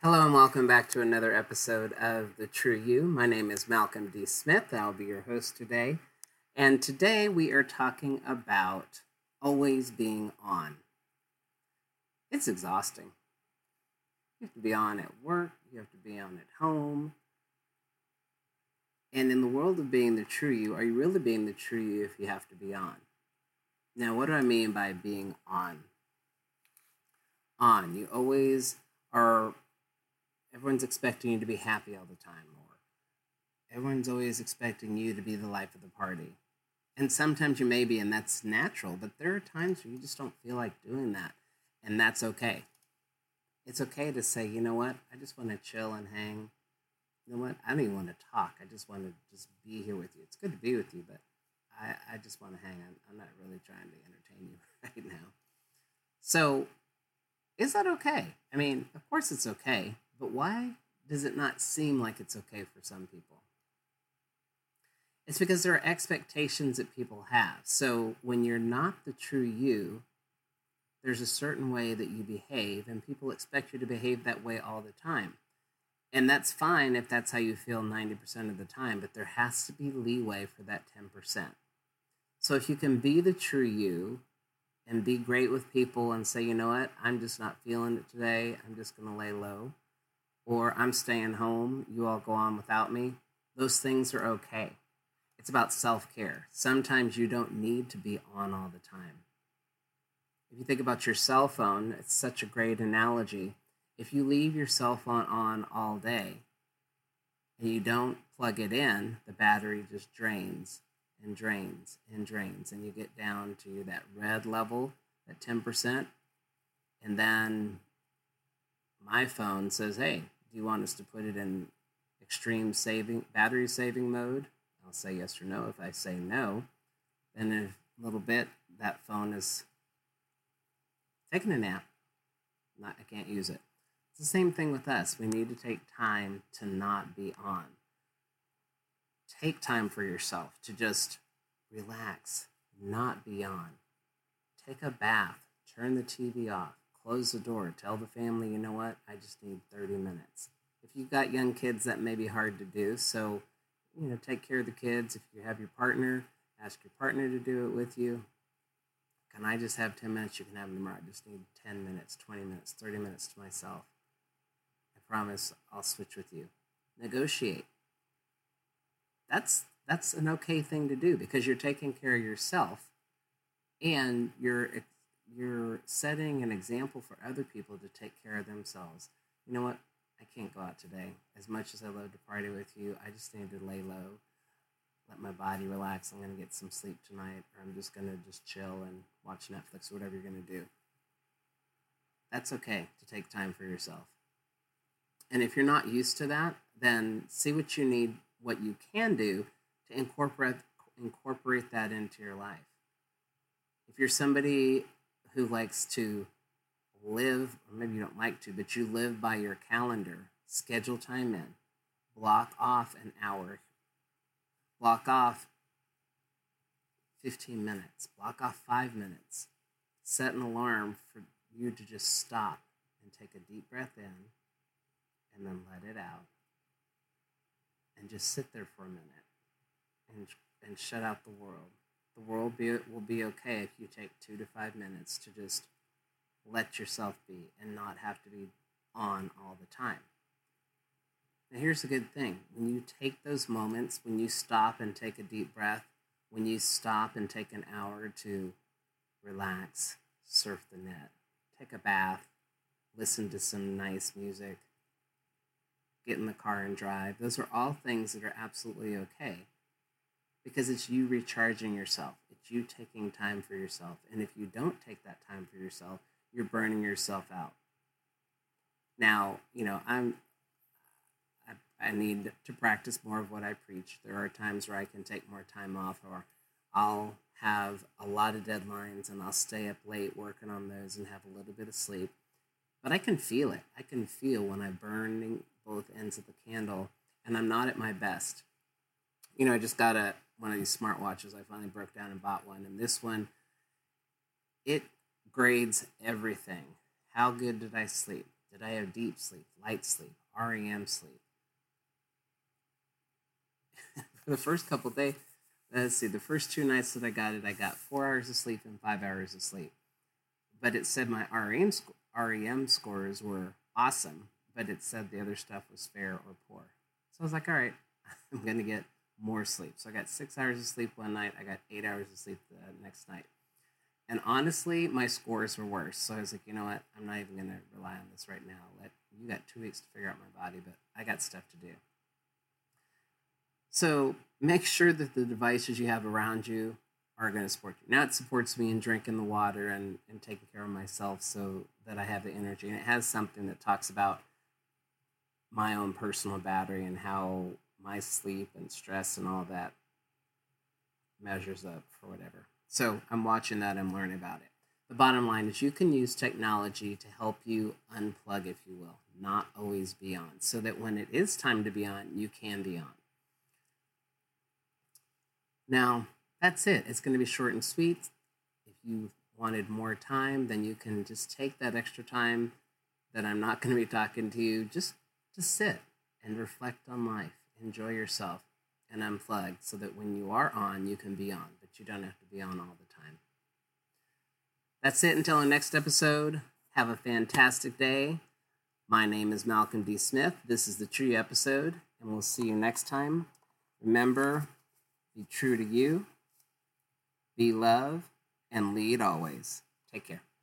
Hello and welcome back to another episode of The True You. My name is Malcolm D. Smith. I'll be your host today. And today we are talking about always being on. It's exhausting. You have to be on at work, you have to be on at home. And in the world of being the true you, are you really being the true you if you have to be on? Now, what do I mean by being on? On. You always are. Everyone's expecting you to be happy all the time, or everyone's always expecting you to be the life of the party. And sometimes you may be, and that's natural, but there are times where you just don't feel like doing that, and that's okay. It's okay to say, you know what, I just want to chill and hang. You know what, I don't even want to talk. I just want to just be here with you. It's good to be with you, but I just want to hang. I'm not really trying to entertain you right now. So, is that okay? I mean, of course it's okay. But why does it not seem like it's okay for some people? It's because there are expectations that people have. So when you're not the true you, there's a certain way that you behave, and people expect you to behave that way all the time. And that's fine if that's how you feel 90% of the time, but there has to be leeway for that 10%. So if you can be the true you and be great with people and say, you know what, I'm just not feeling it today, I'm just going to lay low, or I'm staying home, you all go on without me, those things are okay. It's about self-care. Sometimes you don't need to be on all the time. If you think about your cell phone, it's such a great analogy. If you leave your cell phone on all day and you don't plug it in, the battery just drains and drains and drains, and you get down to that red level, that 10%, and then my phone says, hey, do you want us to put it in extreme battery saving mode? I'll say yes or no. If I say no, then in a little bit, that phone is taking a nap. I can't use it. It's the same thing with us. We need to take time to not be on. Take time for yourself to just relax, not be on. Take a bath, turn the TV off. Close the door. Tell the family, you know what? I just need 30 minutes. If you've got young kids, that may be hard to do. So, take care of the kids. If you have your partner, ask your partner to do it with you. Can I just have 10 minutes? You can have them tomorrow. I just need 10 minutes, 20 minutes, 30 minutes to myself. I promise I'll switch with you. Negotiate. That's an okay thing to do because you're taking care of yourself and you're setting an example for other people to take care of themselves. You know what? I can't go out today. As much as I love to party with you, I just need to lay low, let my body relax. I'm going to get some sleep tonight, or I'm just going to just chill and watch Netflix or whatever you're going to do. That's okay to take time for yourself. And if you're not used to that, then see what you need, what you can do to incorporate that into your life. If you're somebody who likes to live, or maybe you don't like to, but you live by your calendar, schedule time in, block off an hour, block off 15 minutes, block off 5 minutes, set an alarm for you to just stop and take a deep breath in and then let it out and just sit there for a minute and shut out the world. The world will be okay if you take 2 to 5 minutes to just let yourself be and not have to be on all the time. Now here's the good thing. When you take those moments, when you stop and take a deep breath, when you stop and take an hour to relax, surf the net, take a bath, listen to some nice music, get in the car and drive, those are all things that are absolutely okay. Because it's you recharging yourself. It's you taking time for yourself. And if you don't take that time for yourself, you're burning yourself out. Now, I need to practice more of what I preach. There are times where I can take more time off, or I'll have a lot of deadlines and I'll stay up late working on those and have a little bit of sleep. But I can feel it. I can feel when I'm burning both ends of the candle and I'm not at my best. I just got one of these smartwatches. I finally broke down and bought one. And this one, it grades everything. How good did I sleep? Did I have deep sleep, light sleep, REM sleep? For the first couple days, let's see, the first 2 nights that I got 4 hours of sleep and 5 hours of sleep. But it said my REM scores were awesome, but it said the other stuff was fair or poor. So I was like, all right, I'm going to get more sleep. So I got 6 hours of sleep one night. I got 8 hours of sleep the next night. And honestly, my scores were worse. So I was like, you know what? I'm not even going to rely on this right now. You got 2 weeks to figure out my body, but I got stuff to do. So make sure that the devices you have around you are going to support you. Now it supports me in drinking the water and taking care of myself so that I have the energy. And it has something that talks about my own personal battery and how my sleep and stress and all that measures up for whatever. So I'm watching that, I'm learning about it. The bottom line is you can use technology to help you unplug, if you will, not always be on, so that when it is time to be on, you can be on. Now, that's it. It's going to be short and sweet. If you wanted more time, then you can just take that extra time that I'm not going to be talking to you. Just sit and reflect on life. Enjoy yourself and unplug so that when you are on, you can be on, but you don't have to be on all the time. That's it until our next episode. Have a fantastic day. My name is Malcolm D. Smith. This is the True episode, and we'll see you next time. Remember, be true to you, be love, and lead always. Take care.